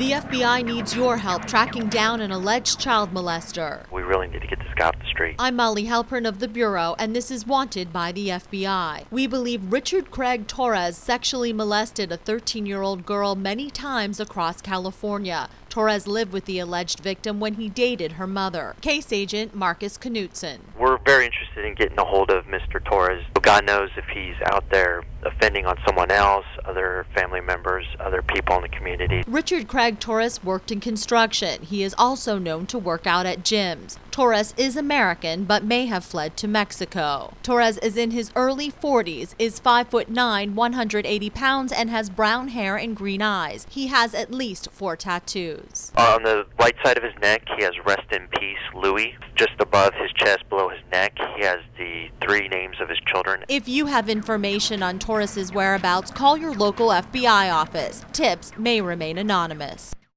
The FBI needs your help tracking down an alleged child molester. We really need to get this guy off the street. I'm Molly Halpern of the Bureau, and this is Wanted by the FBI. We believe Richard Craig Torres sexually molested a 13-year-old girl many times across California. Torres lived with the alleged victim when he dated her mother. Case agent Marcus Knutson. We're very interested in getting a hold of Mr. Torres. God knows if he's out there offending on someone else, other family members, other people in the community. Richard Craig Torres worked in construction. He is also known to work out at gyms. Torres is American but may have fled to Mexico. Torres is in his early 40s, is 5'9", 180 pounds, and has brown hair and green eyes. He has at least 4 tattoos. On the right side of his neck, he has "Rest in Peace, Louis." Just above his chest, below his neck, he has the 3 names of his children. If you have information on Torres's whereabouts, call your local FBI office. Tips may remain anonymous.